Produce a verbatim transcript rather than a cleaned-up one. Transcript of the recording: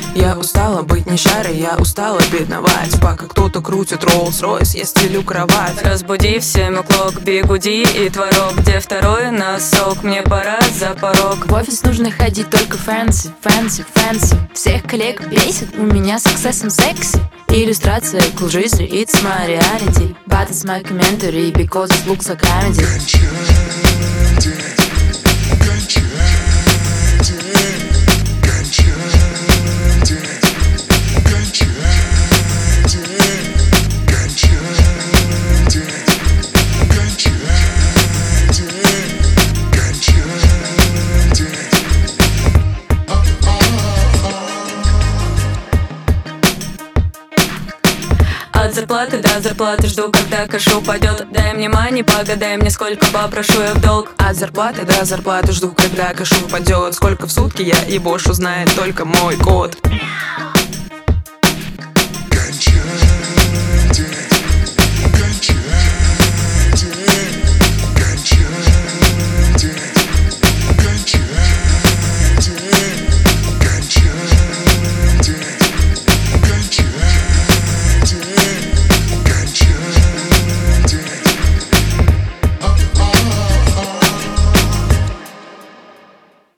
Я устала быть не шарой, я устала бедновать. Пока кто-то крутит Rolls-Royce, я стелю кровать. Разбуди в семь уклок, бигуди и творог. Где второй носок, мне пора за порог. В офис нужно ходить только фэнси, фэнси, фэнси. Всех коллег бесит, у меня с сексом секси. Иллюстрация к лжи, it's my reality. But it's my commentary, because it looks like comedy. От зарплаты до зарплаты жду, когда кэш упадет. Дай мне мани, погадай мне, сколько попрошу я в долг. От зарплаты до зарплаты жду, когда кэш упадет. Сколько в сутки я ебошу, знает только мой кот.